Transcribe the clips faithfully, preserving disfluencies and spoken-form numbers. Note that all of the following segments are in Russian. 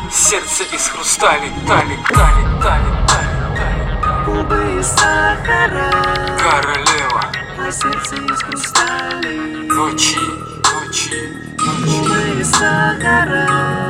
сердце из хрустали, тали, тали, тали, тали, тали. Губы из сахара, королева, а сердце из хрустали. ночи, ночи, ночи. Губы из сахара,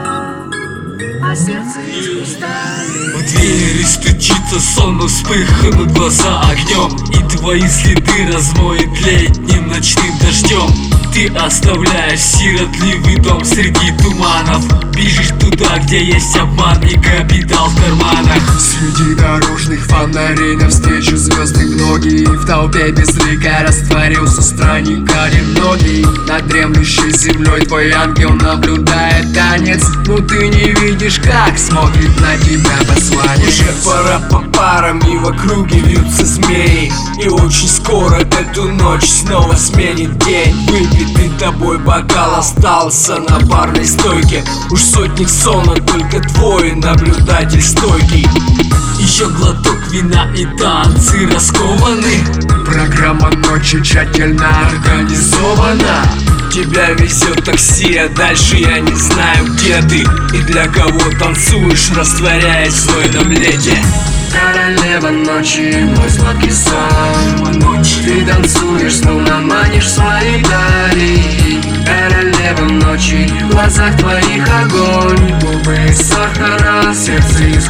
а сердце из хрустали. В двери стучится сон, но вспыхнут глаза огнем, и твои следы размоет летним ночным дождем. Ты оставляешь сиротливый дом среди туманов, бежишь туда, где есть обман и капитал в карманах. Среди дорожных фонарей навстречу звездных ноги, в толпе безлика растворился странник одинокий. Над дремлющей землей твой ангел наблюдает танец, но ты не видишь, как смотрит на тебя посланец. Уже пора по парам, и в округе вьются змеи, и очень скоро эту ночь снова сменит день. Выпитый тобой бокал остался на барной стойке, уж сотни сона, только твой наблюдатель стойкий. Еще глоток вина и танцы раскованы. Программа ночи тщательно организована. Тебя везет такси, а дальше я не знаю, где ты и для кого танцуешь, растворяясь в знойном лете. Королева ночи, мой сладкий сон. Ты танцуешь, словно манишь своей дали. Королева ночи, в глазах твоих огонь. Губы из сахара, сердце из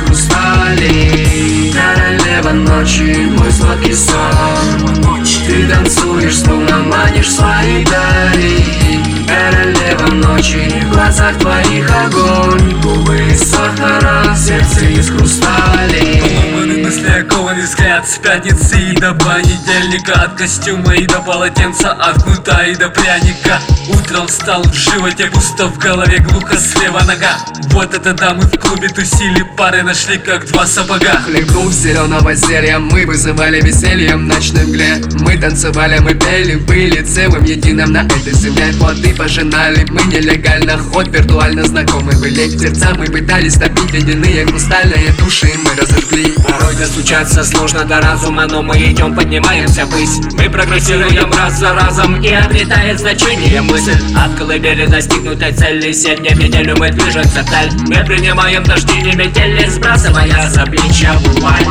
хрустали. Королева ночи, мой сладкий сон. Ты танцуешь, словно манишь своей дали. Королева ночи, в глазах твоих огонь. Губы из сахара, сердце из хрустали. Поломанный мысли, окованный взгляд, с пятницы и до понедельника, от костюма и до полотенца, от кнута и до пряника. Утром встал, в животе пусто, в голове глухо, слева нога. Вот это да, мы в клубе тусили, пары нашли как два сапога. Хлебнув зеленого зелья, мы вызывали весельем в ночной мгле. Мы танцевали, мы пели, были целым единым на этой земле. Плоды пожинали, мы нелегально, ход виртуально знакомы были. Сердца мы пытались топить, ледяные хрустальные души мы разожгли. Порой достучаться сложно до разума, но мы идем, поднимаемся ввысь. Мы прогрессируем раз за разом, и обретает значение мысль. От колыбели достигнутой цели, семь дней в неделю мы движемся вдаль. Мы принимаем дожди и метели, сбрасывая за плеча вуаль.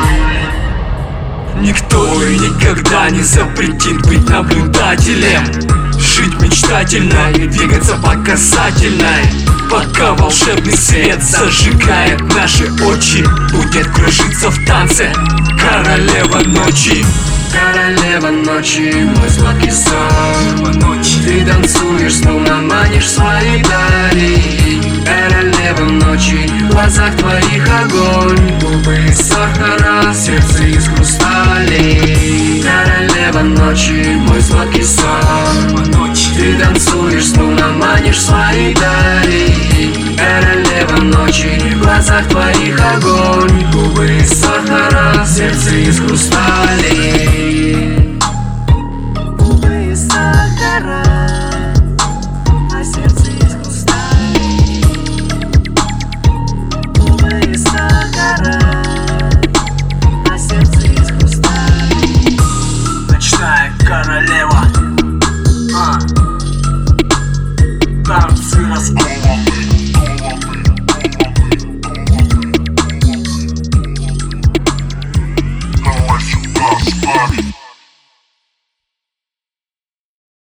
Никто и никогда не запретит быть наблюдателем, жить мечтательно и двигаться по касательной, пока волшебный свет зажигает наши очи, будет кружиться в танце королева ночи. Королева ночи, мой сладкий сон. Ты танцуешь, словно манишь своей дали. Королева ночи, в глазах твоих огонь. Губы из сахара, сердце из хрустали. Королева ночи, мой сладкий сон. Ты танцуешь, словно манишь своей дали. Королева ночи, в глазах твоих огонь. Губы из сахара, сердце из хрустали.